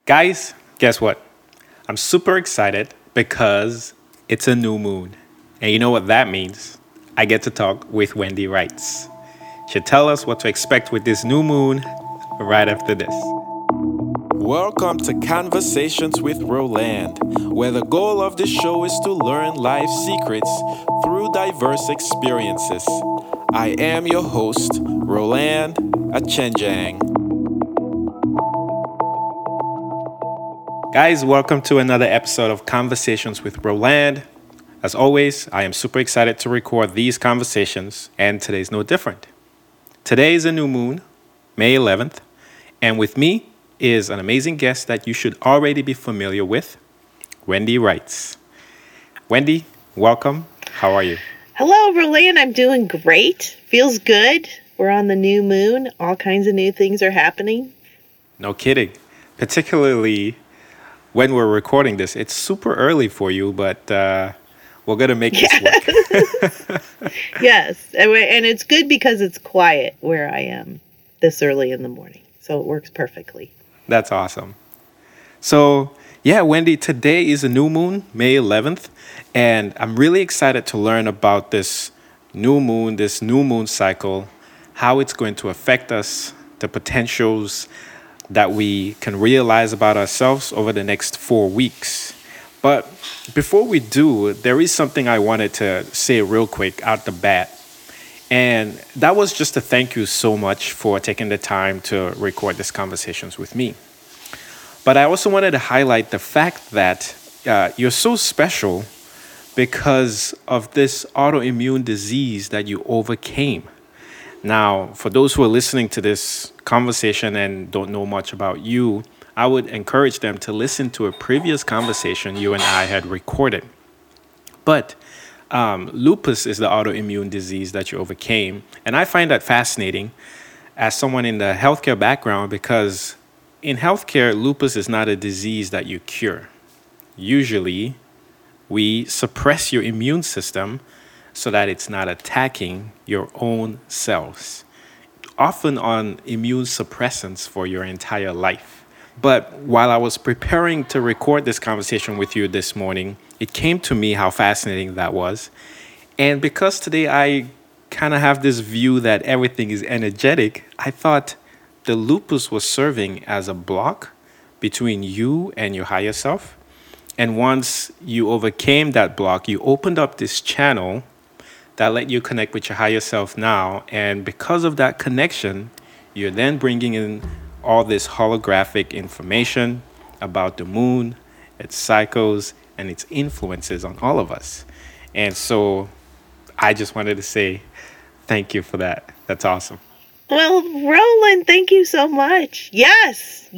Guys, guess what? I'm super excited because it's a new moon. And you know what that means? I get to talk with Wendy Wrights. She'll tell us what to expect with this new moon right after this. Welcome to Conversations with Roland, where the goal of this show is to learn life secrets through diverse experiences. I am your host, Roland Achenjang. Guys, welcome to another episode of Conversations with Roland. As always, I am super excited to record these conversations, and today's no different. Today is a new moon, May 11th, and with me is an amazing guest that you should already be familiar with, Wendy Wrights. Wendy, welcome. How are you? Hello, Roland. I'm doing great. Feels good. We're on the new moon. All kinds of new things are happening. No kidding. Particularly when we're recording this, it's super early for you, but we're going to make this work. Yes. And it's good because it's quiet where I am this early in the morning. So it works perfectly. That's awesome. So, yeah, Wendy, today is a new moon, May 11th, and I'm really excited to learn about this new moon cycle, how it's going to affect us, the potentials that we can realize about ourselves over the next 4 weeks. But before we do, there is something I wanted to say real quick out the bat. And that was just to thank you so much for taking the time to record these conversations with me. But I also wanted to highlight the fact that you're so special because of this autoimmune disease that you overcame. Now, for those who are listening to this conversation and don't know much about you, I would encourage them to listen to a previous conversation you and I had recorded. But lupus is the autoimmune disease that you overcame. And I find that fascinating as someone in the healthcare background because in healthcare, lupus is not a disease that you cure. Usually, we suppress your immune system so that it's not attacking your own cells, often on immune suppressants for your entire life. But while I was preparing to record this conversation with you this morning, it came to me how fascinating that was. And because today I kind of have this view that everything is energetic, I thought the lupus was serving as a block between you and your higher self. And once you overcame that block, you opened up this channel that let you connect with your higher self now. And because of that connection, you're then bringing in all this holographic information about the moon, its cycles, and its influences on all of us. And so I just wanted to say thank you for that. That's awesome. Well, Roland, thank you so much. Yes.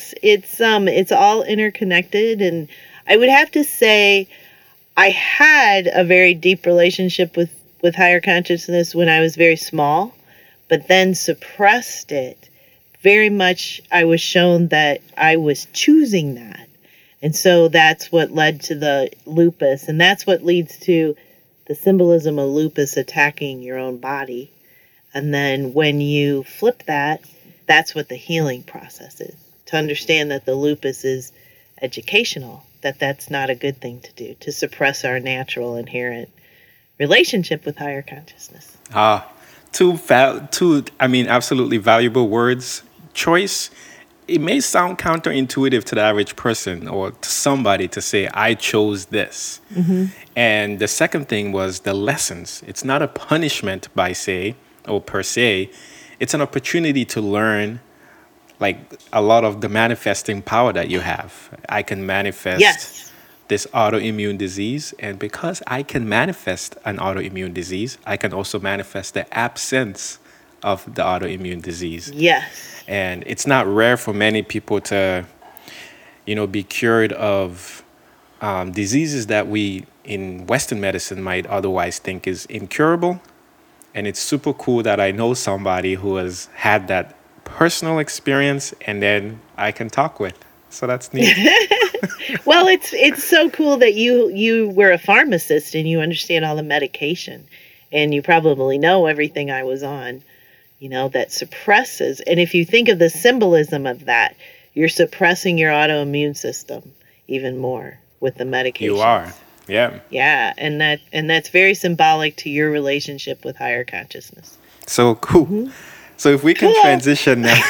It's all interconnected. And I would have to say I had a very deep relationship with higher consciousness when I was very small, but then suppressed it. Very much I was shown that I was choosing that. And so that's what led to the lupus. And that's what leads to the symbolism of lupus attacking your own body. And then when you flip that, that's what the healing process is. To understand that the lupus is educational, that's not a good thing to do, to suppress our natural inherent relationship with higher consciousness. Two absolutely valuable words choice. It may sound counterintuitive to the average person or to somebody to say, I chose this. Mm-hmm. And the second thing was the lessons. It's not a punishment per se. It's an opportunity to learn like a lot of the manifesting power that you have. I can manifest this autoimmune disease. And because I can manifest an autoimmune disease, I can also manifest the absence of the autoimmune disease. Yes. And it's not rare for many people to, be cured of diseases that we in Western medicine might otherwise think is incurable. And it's super cool that I know somebody who has had that personal experience and then I can talk with. So that's neat. Well, it's so cool that you were a pharmacist and you understand all the medication and you probably know everything I was on, that suppresses. And if you think of the symbolism of that, you're suppressing your autoimmune system even more with the You are. medications. Yeah. Yeah, and that's very symbolic to your relationship with higher consciousness. So cool. Hmm. So if we can Cool. transition now,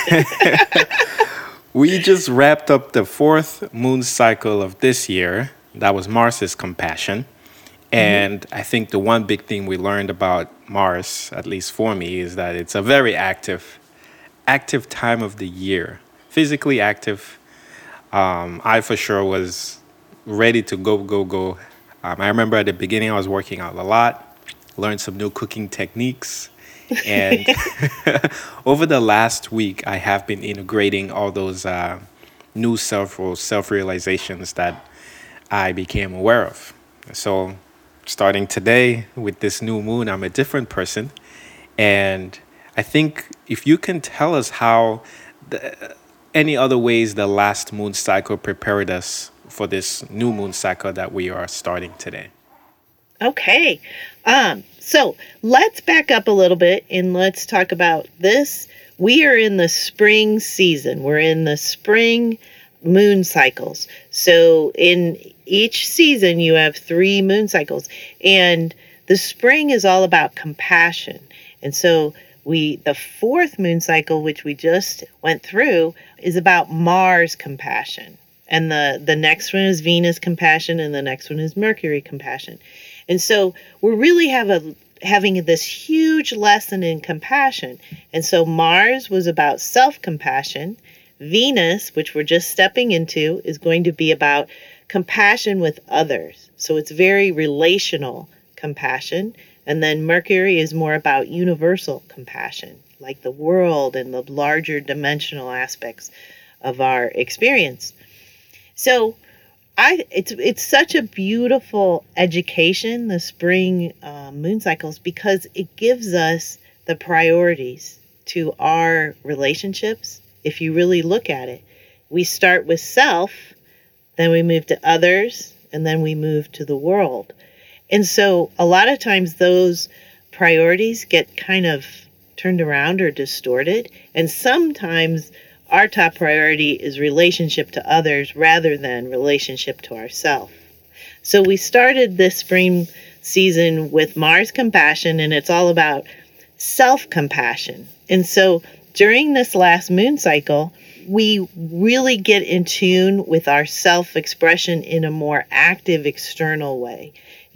we just wrapped up the fourth moon cycle of this year. That was Mars's compassion. Hmm. And I think the one big thing we learned about Mars, at least for me, is that it's a very active time of the year. Physically active. I for sure was ready to go, go, go. I remember at the beginning I was working out a lot, learned some new cooking techniques, and over the last week I have been integrating all those new self realizations that I became aware of. So starting today with this new moon, I'm a different person, and I think if you can tell us how any other ways the last moon cycle prepared us for this new moon cycle that we are starting today. Okay. So let's back up a little bit and let's talk about this. We are in the spring season. We're in the spring moon cycles. So in each season, you have 3 moon cycles. And the spring is all about compassion. And so the fourth moon cycle, which we just went through, is about Mars compassion. And the next one is Venus compassion, and the next one is Mercury compassion. And so we're really having this huge lesson in compassion. And so Mars was about self-compassion. Venus, which we're just stepping into, is going to be about compassion with others. So it's very relational compassion. And then Mercury is more about universal compassion, like the world and the larger dimensional aspects of our experience. So it's such a beautiful education, the spring moon cycles, because it gives us the priorities to our relationships. If you really look at it, we start with self, then we move to others, and then we move to the world. And so a lot of times those priorities get kind of turned around or distorted. And sometimes our top priority is relationship to others rather than relationship to ourselves. So we started this spring season with Mars compassion, and it's all about self-compassion. And so during this last moon cycle, we really get in tune with our self-expression in a more active external way.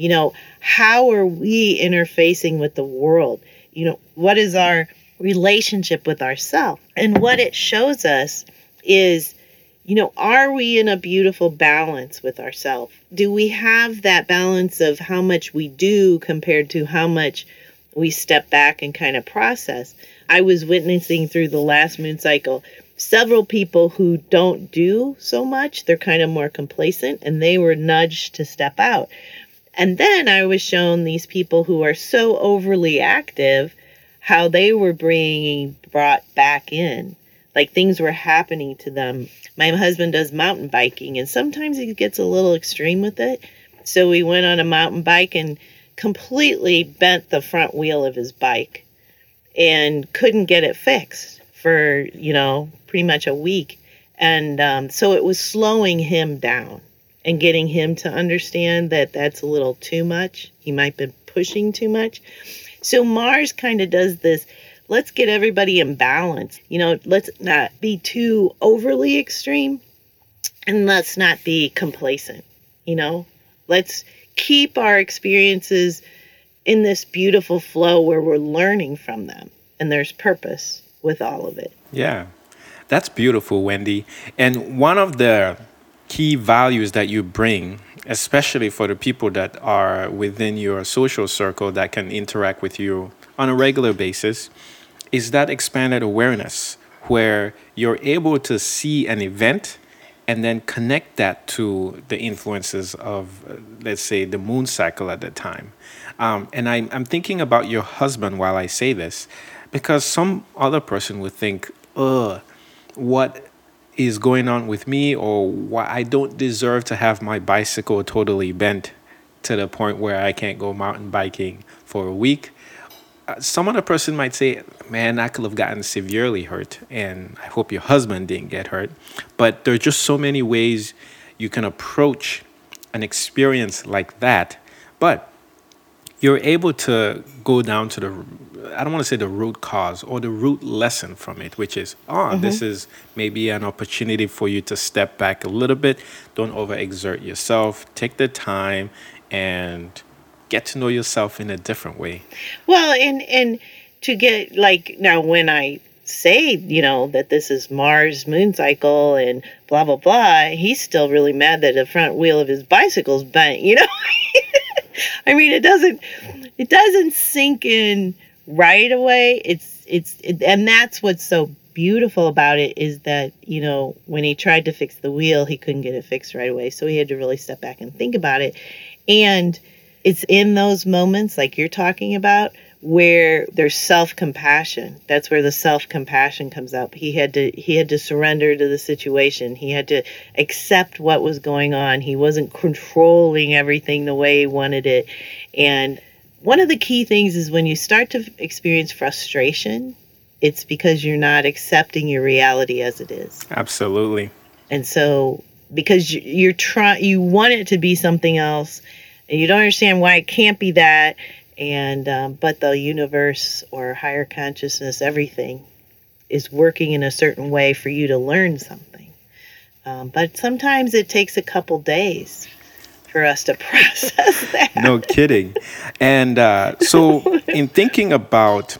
How are we interfacing with the world? What is our relationship with ourselves? And what it shows us is, are we in a beautiful balance with ourselves? Do we have that balance of how much we do compared to how much we step back and kind of process? I was witnessing through the last moon cycle several people who don't do so much. They're kind of more complacent, and they were nudged to step out. And then I was shown these people who are so overly active, how they were being brought back in. Like things were happening to them. My husband does mountain biking, and sometimes he gets a little extreme with it. So we went on a mountain bike and completely bent the front wheel of his bike and couldn't get it fixed for, pretty much a week. And so it was slowing him down and getting him to understand that that's a little too much. He might be pushing too much. So Mars kind of does this, let's get everybody in balance. Let's not be too overly extreme, and let's not be complacent. Let's keep our experiences in this beautiful flow where we're learning from them, and there's purpose with all of it. Yeah, that's beautiful, Wendy. And one of the key values that you bring, especially for the people that are within your social circle that can interact with you on a regular basis, is that expanded awareness where you're able to see an event and then connect that to the influences of, let's say, the moon cycle at the time. And I'm thinking about your husband while I say this, because some other person would think, what is going on with me, or why I don't deserve to have my bicycle totally bent to the point where I can't go mountain biking for a week. some other person might say, man, I could have gotten severely hurt, and I hope your husband didn't get hurt. But there are just so many ways you can approach an experience like that. But you're able to go down to I don't want to say the root cause or the root lesson from it, which is, this is maybe an opportunity for you to step back a little bit. Don't overexert yourself. Take the time and get to know yourself in a different way. Well, and to get like now when I say, that this is Mars moon cycle and blah blah blah, he's still really mad that the front wheel of his bicycle's bent. I mean, it doesn't sink in right away. And that's what's so beautiful about it is that, when he tried to fix the wheel, he couldn't get it fixed right away. So he had to really step back and think about it. And it's in those moments like you're talking about where there's self-compassion. That's where the self-compassion comes up. He had to surrender to the situation. He had to accept what was going on. He wasn't controlling everything the way he wanted it. And one of the key things is when you start to experience frustration, it's because you're not accepting your reality as it is. Absolutely. And so because you want it to be something else, and you don't understand why it can't be that, and but the universe or higher consciousness, everything is working in a certain way for you to learn something. But sometimes it takes a couple days for us to process that. No kidding. And so in thinking about,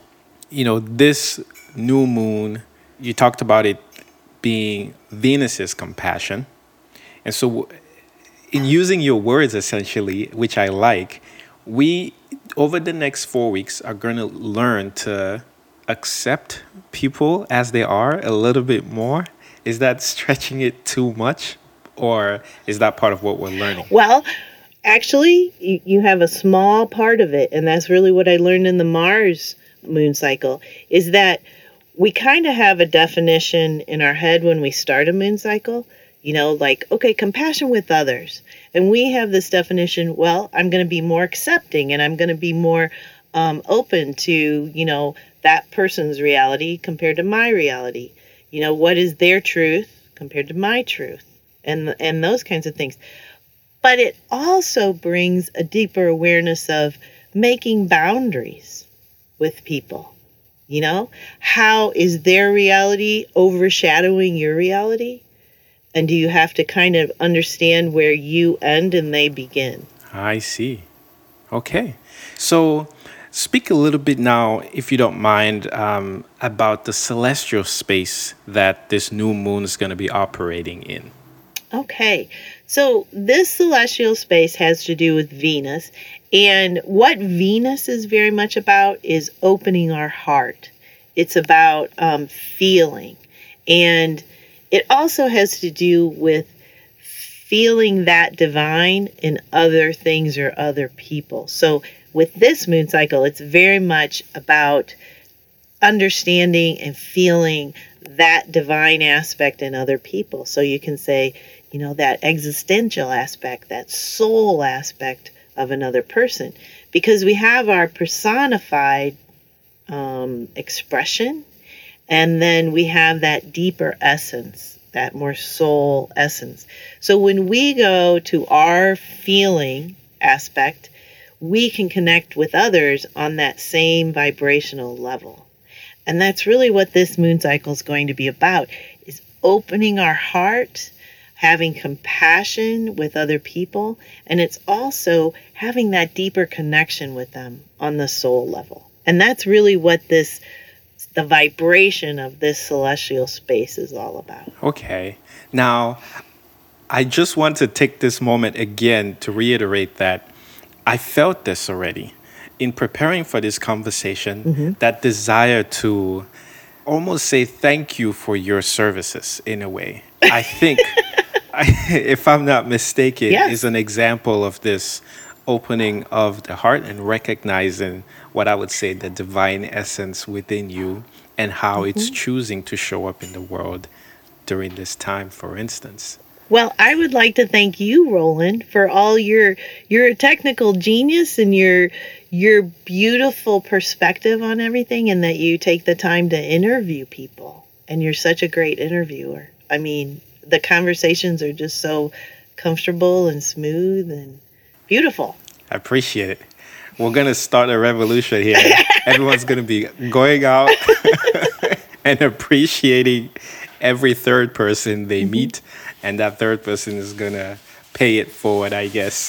this new moon, you talked about it being Venus's compassion. And so in using your words, essentially, which I like, we, over the next 4 weeks, are going to learn to accept people as they are a little bit more. Is that stretching it too much? Or is that part of what we're learning? Well, actually, you have a small part of it. And that's really what I learned in the Mars moon cycle, is that we kind of have a definition in our head when we start a moon cycle. Like, okay, compassion with others. And we have this definition, well, I'm going to be more accepting and I'm going to be more open to, that person's reality compared to my reality. What is their truth compared to my truth and those kinds of things. But it also brings a deeper awareness of making boundaries with people. How is their reality overshadowing your reality? And do you have to kind of understand where you end and they begin? I see. Okay. So speak a little bit now, if you don't mind, about the celestial space that this new moon is going to be operating in. Okay. So this celestial space has to do with Venus. And what Venus is very much about is opening our heart. It's about feeling. And it also has to do with feeling that divine in other things or other people. So with this moon cycle, it's very much about understanding and feeling that divine aspect in other people. So you can say, that existential aspect, that soul aspect of another person. Because we have our personified expression, and then we have that deeper essence, that more soul essence. So when we go to our feeling aspect, we can connect with others on that same vibrational level. And that's really what this moon cycle is going to be about, is opening our heart, having compassion with other people, and it's also having that deeper connection with them on the soul level. And that's really what the vibration of this celestial space is all about. Okay. Now, I just want to take this moment again to reiterate that I felt this already. In preparing for this conversation, that desire to almost say thank you for your services in a way. I think, if I'm not mistaken, is an example of this opening of the heart and recognizing what I would say the divine essence within you and how it's choosing to show up in the world during this time, for instance. Well, I would like to thank you, Roland, for all your technical genius and your your beautiful perspective on everything, and that you take the time to interview people. And you're such a great interviewer. I mean, the conversations are just so comfortable and smooth and beautiful. I appreciate it. We're going to start a revolution here. Everyone's going to be going out and appreciating every third person they meet. And that third person is going to pay it forward, I guess.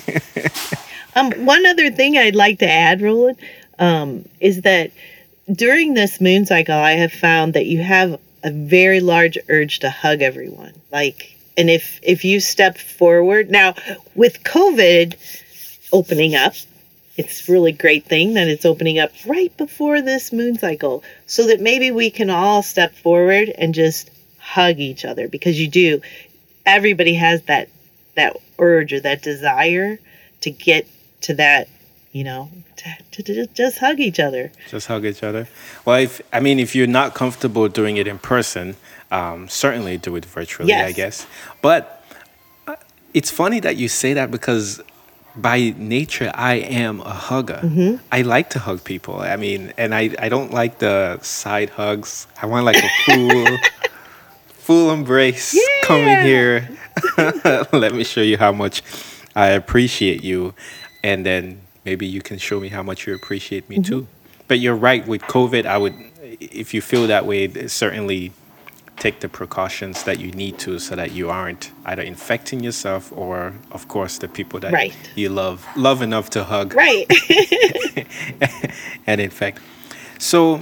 One other thing I'd like to add, Roland, is that during this moon cycle, I have found that you have a very large urge to hug everyone. And if you step forward now with COVID opening up, it's a really great thing that it's opening up right before this moon cycle, so that maybe we can all step forward and just hug each other, because you do. Everybody has that urge or that desire to get to that, to just hug each other. Just hug each other. Well, if you're not comfortable doing it in person, certainly do it virtually, Yes. I guess. But it's funny that you say that, because by nature, I am a hugger. I like to hug people. And I don't like the side hugs. I want like a full embrace. Come in here. Let me show you how much I appreciate you. And then maybe you can show me how much you appreciate me too. But you're right, with COVID, if you feel that way, certainly take the precautions that you need to, so that you aren't either infecting yourself or, of course, the people that Right. you love enough to hug Right. and infect. So,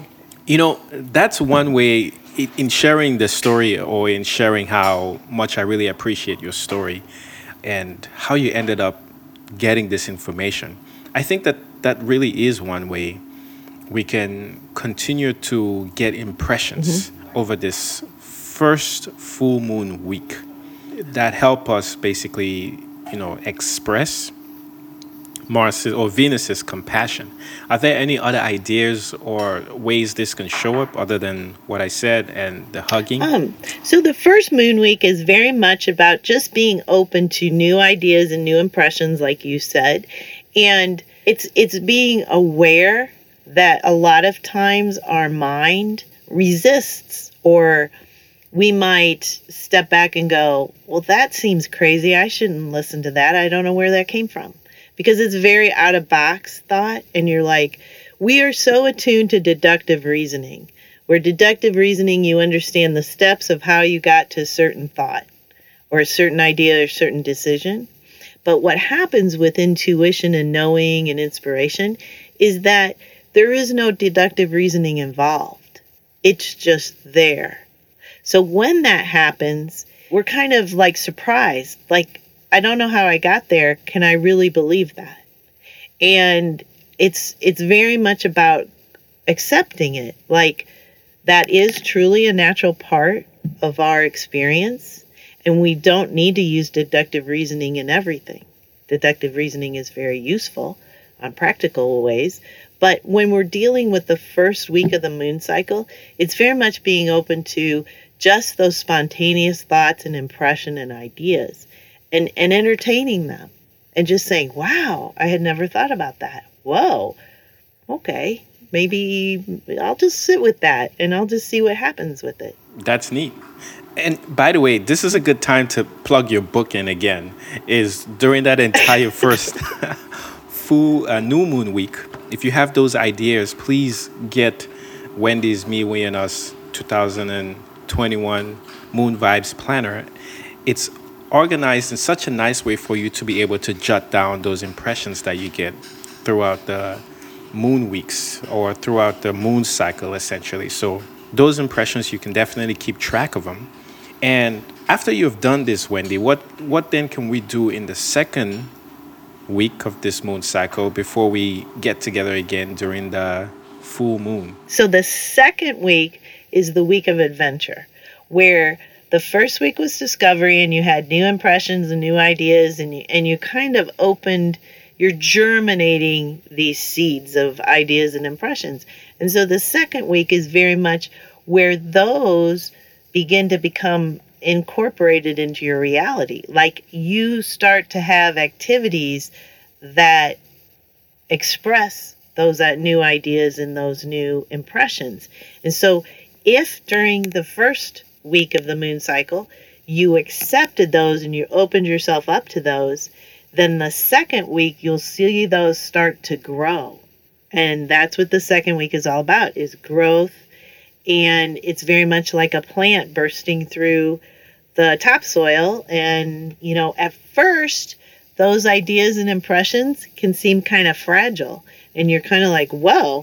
that's one way in sharing the story, or in sharing how much I really appreciate your story and how you ended up getting this information. I think that really is one way we can continue to get impressions over this first full moon week that help us basically, express Mars's or Venus's compassion. Are there any other ideas or ways this can show up other than what I said and the hugging? So the first moon week is very much about just being open to new ideas and new impressions, like you said. And it's being aware that a lot of times our mind resists, or we might step back and go, well, that seems crazy. I shouldn't listen to that. I don't know where that came from. Because it's very out of box thought. And you're like, we are so attuned to deductive reasoning, where deductive reasoning, you understand the steps of how you got to a certain thought or a certain idea or certain decision. But what happens with intuition and knowing and inspiration is that there is no deductive reasoning involved. It's just there. So when that happens, we're kind of like surprised, like, I don't know how I got there. Can I really believe that? And it's very much about accepting it. Like, that is truly a natural part of our experience. And we don't need to use deductive reasoning in everything. Deductive reasoning is very useful on practical ways. But when we're dealing with the first week of the moon cycle, it's very much being open to just those spontaneous thoughts and impression and ideas. And entertaining them and just saying, wow, I had never thought about that. Whoa, okay, maybe I'll just sit with that and I'll just see what happens with it. That's neat. And by the way, this is a good time to plug your book in again. Is during that entire first full new moon week, if you have those ideas, please get Wendy's Me, We, and Us 2021 Moon Vibes Planner. It's organized in such a nice way for you to be able to jot down those impressions that you get throughout the moon weeks or throughout the moon cycle, essentially. So those impressions, you can definitely keep track of them. And after you've done this, Wendy, what then can we do in the second week of this moon cycle before we get together again during the full moon? So the second week is the week of adventure, where the first week was discovery and you had new impressions and new ideas, and you kind of you're germinating these seeds of ideas and impressions. And so the second week is very much where those begin to become incorporated into your reality. Like, you start to have activities that express those new ideas and those new impressions. And so, if during the first week of the moon cycle you accepted those and you opened yourself up to those, then the second week you'll see those start to grow. And that's what the second week is all about, is growth. And it's very much like a plant bursting through the topsoil. And, at first, those ideas and impressions can seem kind of fragile. And you're kind of like, whoa,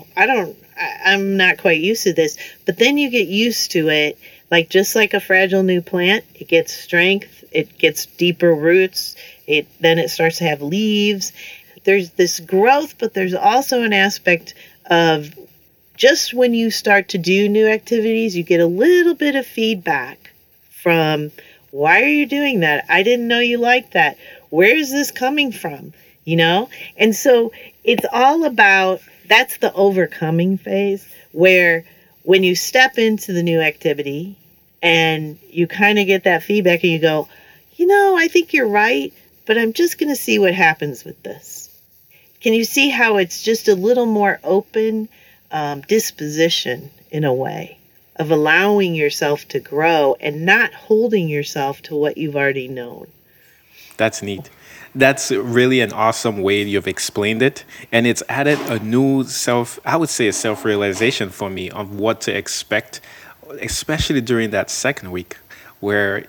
I'm not quite used to this. But then you get used to it. Like, just like a fragile new plant, it gets strength, it gets deeper roots, then it starts to have leaves. There's this growth, but there's also an aspect of, just when you start to do new activities, you get a little bit of feedback from, why are you doing that? I didn't know you liked that. Where is this coming from? And so it's all about, that's the overcoming phase, where when you step into the new activity and you kind of get that feedback and you go, I think you're right, but I'm just going to see what happens with this. Can you see how it's just a little more open disposition, in a way, of allowing yourself to grow and not holding yourself to what you've already known? That's neat. That's really an awesome way you've explained it. And it's added a new I would say a self-realization for me of what to expect, especially during that second week, where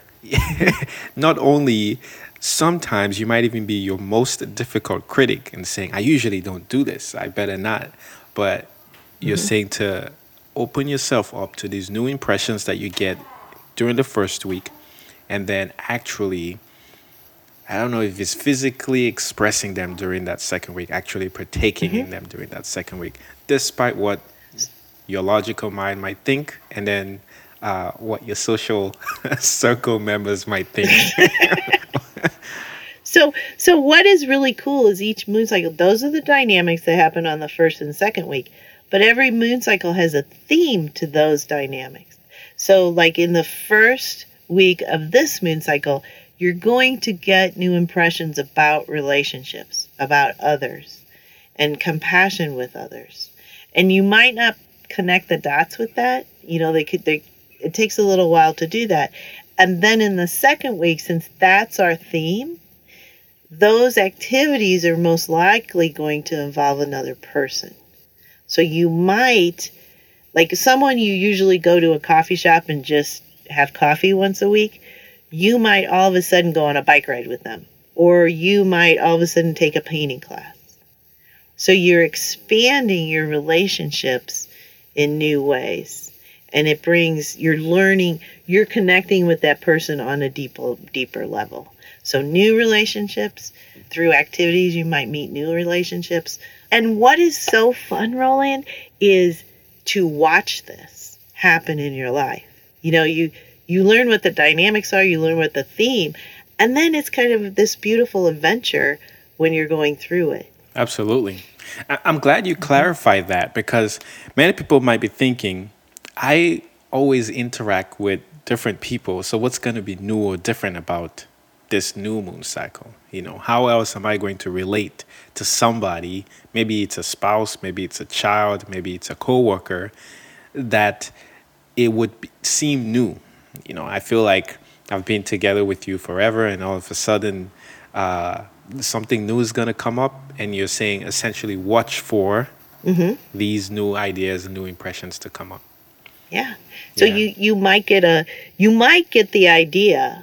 not only sometimes you might even be your most difficult critic and saying, I usually don't do this, I better not. But you're saying to open yourself up to these new impressions that you get during the first week, and then actually, I don't know if it's physically expressing them during that second week, actually partaking in them during that second week, despite what your logical mind might think, and then what your social circle members might think. So what is really cool is each moon cycle, those are the dynamics that happen on the first and second week, but every moon cycle has a theme to those dynamics. So like in the first week of this moon cycle, you're going to get new impressions about relationships, about others, and compassion with others. And you might not connect the dots with that. It takes a little while to do that. And then in the second week, since that's our theme, those activities are most likely going to involve another person. So you might, like someone you usually go to a coffee shop and just have coffee once a week, you might all of a sudden go on a bike ride with them. Or you might all of a sudden take a painting class. So you're expanding your relationships in new ways. And you're learning, you're connecting with that person on a deeper level. So new relationships, through activities, you might meet new relationships. And what is so fun, Roland, is to watch this happen in your life. You learn what the dynamics are, you learn what the theme, and then it's kind of this beautiful adventure when you're going through it. Absolutely. I'm glad you clarified that, because many people might be thinking, I always interact with different people, so what's going to be new or different about this new moon cycle? How else am I going to relate to somebody? Maybe it's a spouse, maybe it's a child, maybe it's a coworker, that it would seem new. I feel like I've been together with you forever, and all of a sudden something new is going to come up, and you're saying essentially watch for these new ideas and new impressions to come up. Yeah. So you might get the idea,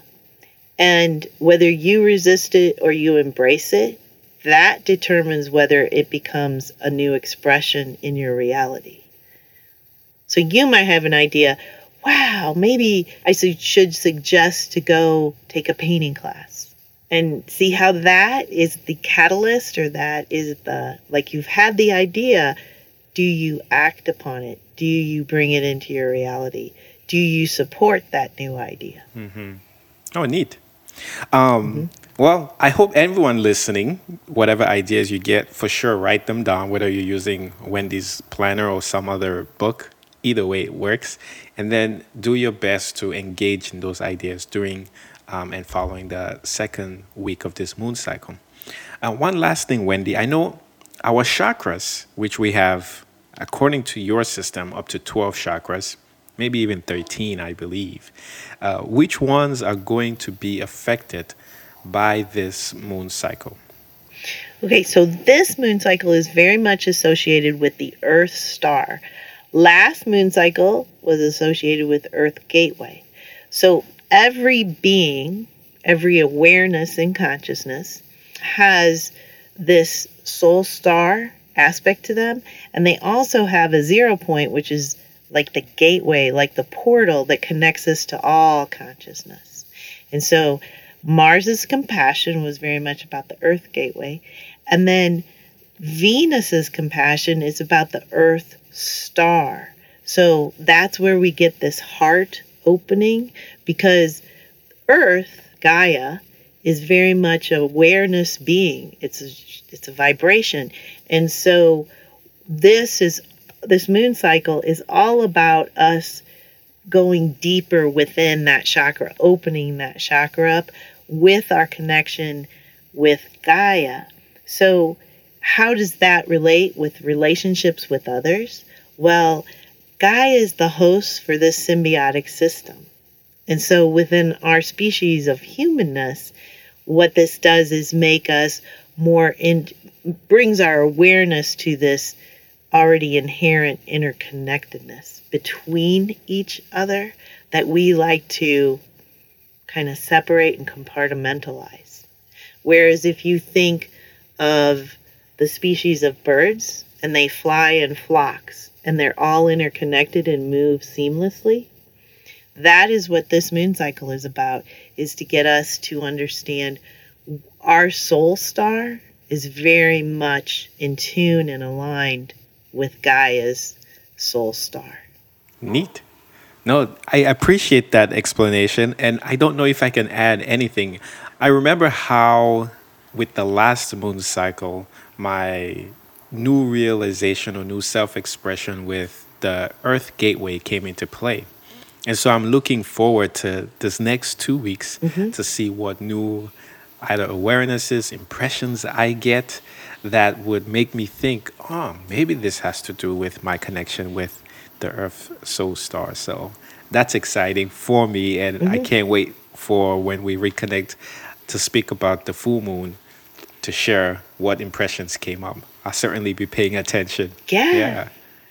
and whether you resist it or you embrace it, that determines whether it becomes a new expression in your reality. So you might have an idea, wow, maybe I should suggest to go take a painting class, and see how that is the catalyst, or that is like you've had the idea. Do you act upon it? Do you bring it into your reality? Do you support that new idea? Oh, neat. Well, I hope everyone listening, whatever ideas you get, for sure write them down, whether you're using Wendy's planner or some other book. Either way, it works. And then do your best to engage in those ideas during and following the second week of this moon cycle. One last thing, Wendy. I know our chakras, which we have, according to your system, up to 12 chakras, maybe even 13, I believe, which ones are going to be affected by this moon cycle? Okay, so this moon cycle is very much associated with the Earth star. Last moon cycle was associated with Earth gateway. So every being, every awareness and consciousness has this soul star aspect to them, and they also have a 0 point, which is like the gateway, like the portal that connects us to all consciousness. And so Mars's compassion was very much about the Earth gateway, and then Venus's compassion is about the Earth star. So that's where we get this heart opening, because Earth, Gaia, is very much an awareness being. It's a vibration. And so this moon cycle is all about us going deeper within that chakra, opening that chakra up with our connection with Gaia. So how does that relate with relationships with others? Well, Gaia is the host for this symbiotic system. And so within our species of humanness, what this does is make us brings our awareness to this already inherent interconnectedness between each other that we like to kind of separate and compartmentalize. Whereas if you think of the species of birds, and they fly in flocks, and they're all interconnected and move seamlessly, that is what this moon cycle is about, is to get us to understand our soul star is very much in tune and aligned with Gaia's soul star. Neat. No, I appreciate that explanation, and I don't know if I can add anything. I remember how, with the last moon cycle, my new realization or new self expression with the Earth Gateway came into play. And so I'm looking forward to this next 2 weeks to see what new either awarenesses, impressions I get that would make me think, oh, maybe this has to do with my connection with the Earth Soul Star. So that's exciting for me, and I can't wait for when we reconnect to speak about the full moon to share what impressions came up. I'll certainly be paying attention. Yeah.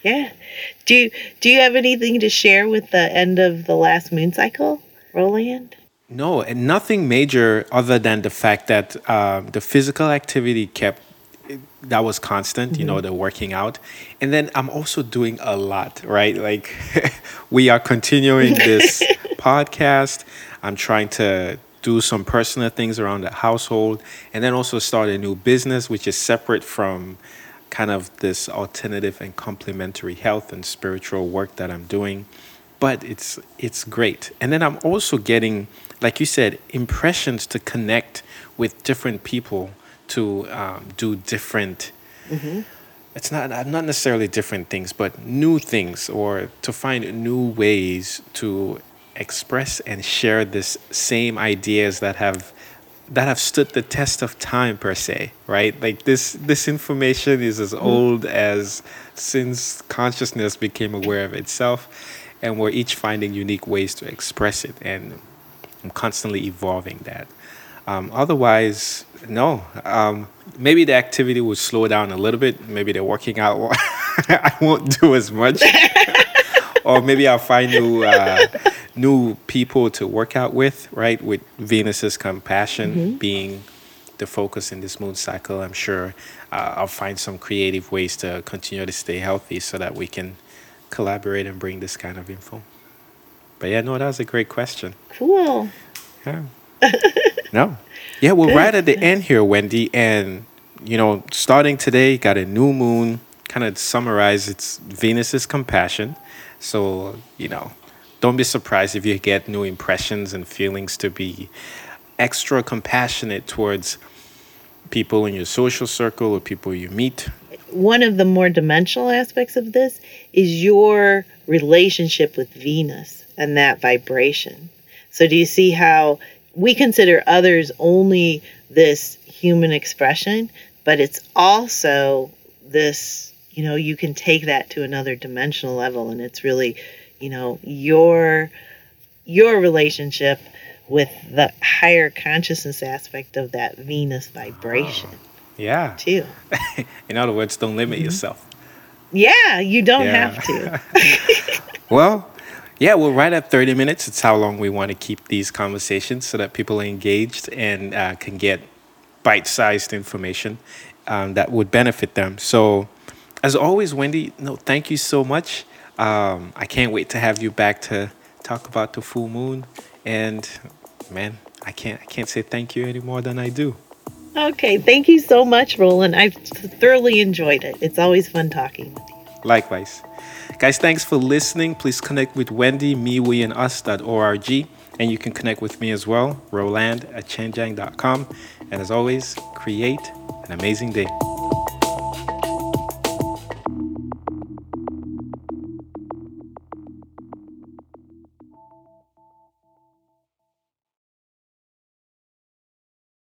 Do you have anything to share with the end of the last moon cycle, Roland? No, and nothing major other than the fact that the physical activity that was constant, the working out. And then I'm also doing a lot, right? Like we are continuing this podcast. I'm trying to do some personal things around the household, and then also start a new business, which is separate from kind of this alternative and complementary health and spiritual work that I'm doing. But it's great. And then I'm also getting, like you said, impressions to connect with different people to do different. It's not necessarily different things, but new things, or to find new ways to express and share this same ideas that have stood the test of time, per se, right? Like this information is as old as since consciousness became aware of itself, and we're each finding unique ways to express it, and I'm constantly evolving that. Otherwise, no. Maybe the activity would slow down a little bit. Maybe the working out I won't do as much, or maybe I'll find new people to work out with, right? With Venus's compassion being the focus in this moon cycle, I'm sure I'll find some creative ways to continue to stay healthy so that we can collaborate and bring this kind of info. But yeah, no, that was a great question. Cool. Yeah. No. Yeah, we're right at the end here, Wendy. And, starting today, got a new moon. Kind of summarize, it's Venus's compassion. So, don't be surprised if you get new impressions and feelings to be extra compassionate towards people in your social circle or people you meet. One of the more dimensional aspects of this is your relationship with Venus and that vibration. So do you see how we consider others only this human expression? but it's also this, you can take that to another dimensional level, and it's really, your relationship with the higher consciousness aspect of that Venus vibration Yeah. too. In other words, don't limit yourself. Yeah, you don't Yeah. have to. Well, yeah, we're right at 30 minutes. It's how long we want to keep these conversations so that people are engaged and can get bite-sized information that would benefit them. So, as always, Wendy, no, thank you so much. I can't wait to have you back to talk about the full moon. And man, I can't say thank you any more than I do. Okay, thank you so much, Roland. I've thoroughly enjoyed it. It's always fun talking with you. Likewise. Guys, thanks for listening. Please connect with Wendy, me, we, and us.org. And you can connect with me as well, roland@chenjang.com. And as always, create an amazing day.